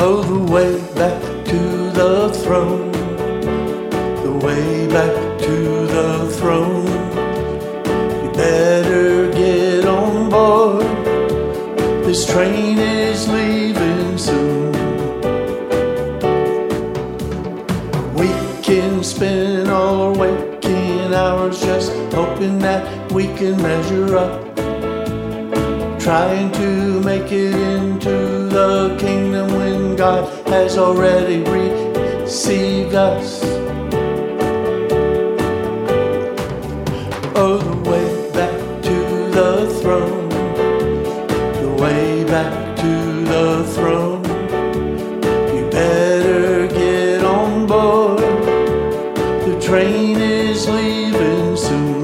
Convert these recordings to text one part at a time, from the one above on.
Oh, the way back to the throne, the way back to the throne. You better get on board, this train is leaving soon. We can spend all our waking hours just hoping that we can measure up, trying to make it into the kingdom when God has already received us. Oh, the way back to the throne, the way back to the throne. You better get on board, the train is leaving soon.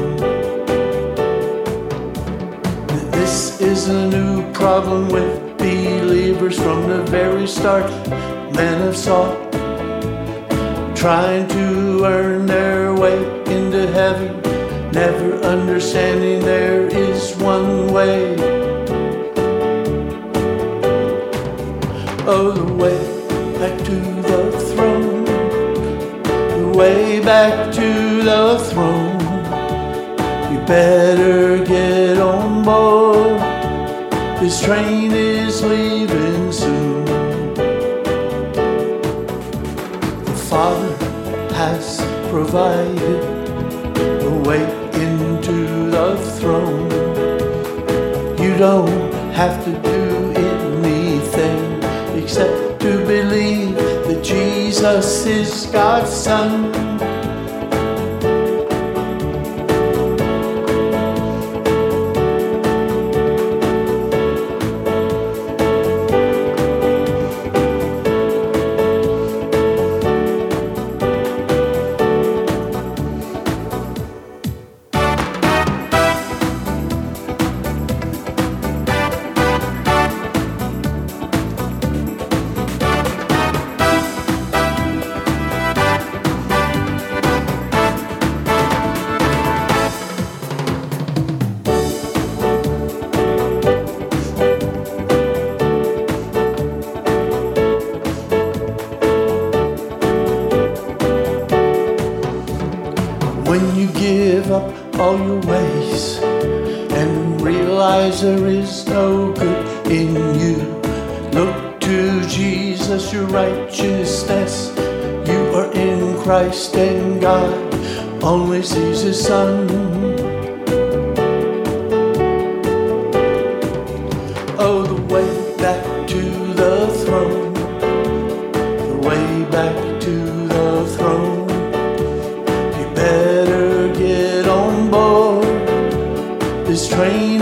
This is a new problem with believers from the very start. Men have sought, trying to earn their way into heaven, never understanding there is one way. Oh, the way back to the throne, the way back to the throne. You better get on board, this train is leaving soon. The Father has provided the way into the throne. You don't have to do anything except to believe that Jesus is God's Son. When you give up all your ways and realize there is no good in you, look to Jesus, your righteousness. You are in Christ and God only sees His Son. Oh, the way back to the throne, the way back to the throne. You better get on board, this train